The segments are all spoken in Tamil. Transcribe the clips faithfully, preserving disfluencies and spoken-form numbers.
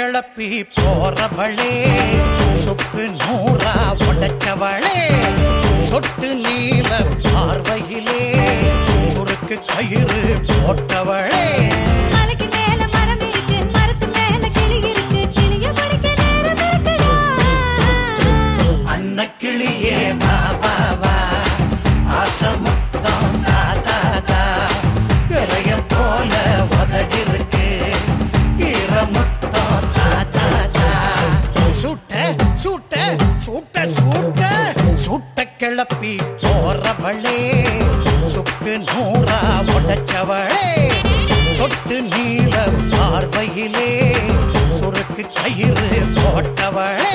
கிளப்பி போறவளே சொக்கு நூறா உடைச்சவளே சொட்டு நீல பார்வையிலே சுருக்கு கயிறு போட்டவளே மலைக்கு மேல மரம் இருக்கு மரத்து மேல கிளி இருக்கு கிளிய படிக்க நேரம் இருக்குடா அன்ன கிளியே வா வா வா ஆசமுத்தம் தாதா தா விரைய போல உதடி இருக்கு ஈரமுத்தம் தாதா தா சுட்ட சுட்ட சுட்ட சுட்ட சுட்ட கிளப்பி போறவளே சொக்கு நூறா உடைச்சவளே சொட்டு நீல பார்வையிலே சுருக்கு கயிறு போட்டவளே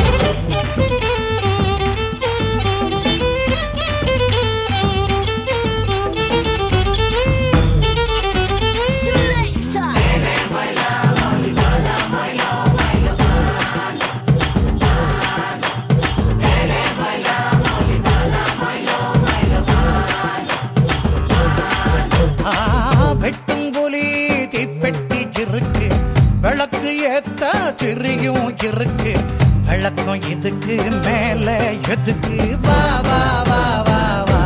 விளக்கு ஏத்த திரியும் இருக்கு விளக்கம் இதுக்கு மேல எதுக்கு வா வா வா வா வா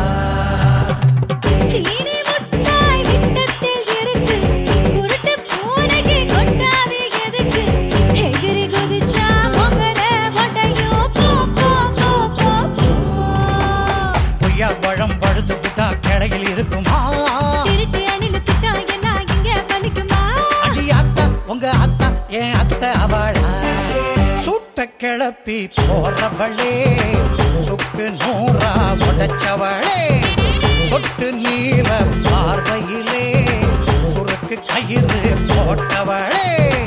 சீனி முட்டாய் விட்டத்தில் இருக்கு குருட்டு பூனைக்கு கொட்டாவி எதுக்கு எகிரி குதிச்சா பொங்கல ஒட்டையோ போ போ போ போ போ பொய்யா பழம் பழுது புட்டா கிளையில் இருக்குமா திருட்டு அணில திட்டா எல்லாம் இங்க பலிக்குமா அடி அத்தா உங்க அத்தா ஏன் அத்தை அவளா சுட்ட கிளப்பி போறவளே சொக்கு நூறா உடைச்சவளே சொட்டு நீல பார்வையிலே சுருக்கு கயிறு போட்டவளே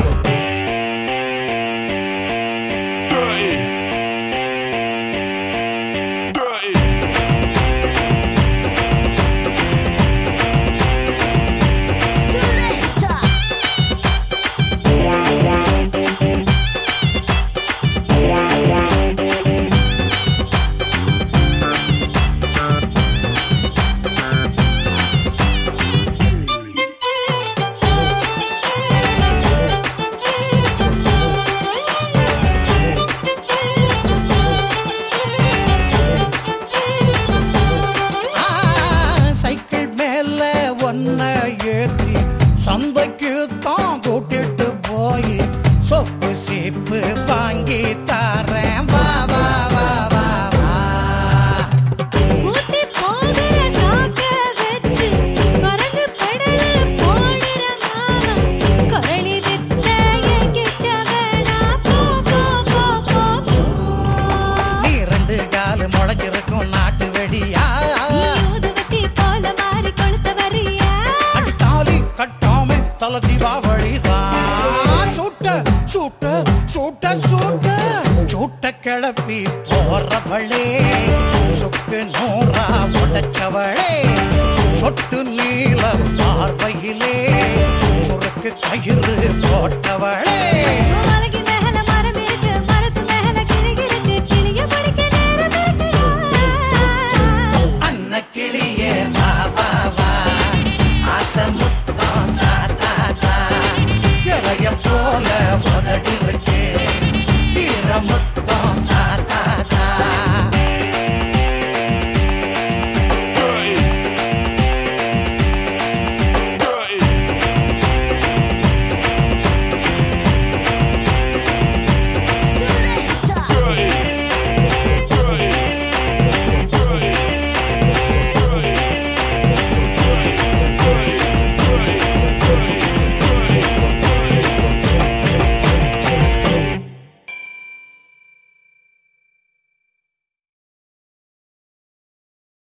ஏத்தி சந்தைக்கு தான் கூட்டிட்டு போய் சொப்பு சீப்பு வாங்கி தாரேன் வா வா வா வா வா ஊட்டி போகிற சாக்க வச்சு கரங்கு படல போடுற மாமா கரளி வித்த என்கிட்ட வேணா போ போ போ போ போ நீ ரெண்டு காலு முளைச்சிருக்கும் நாட்டு வெடியா ஊதுவத்தி போல மாறி கொளுத்த வரியா கட்டாம தல தீபாவளிதான் சுட்ட சுட்ட சுட்ட சுட்ட சுட்ட கிளப்பி போறவளே சொக்கு நூறா உடைச்சவளே சொட்டு நீல பார்வையிலே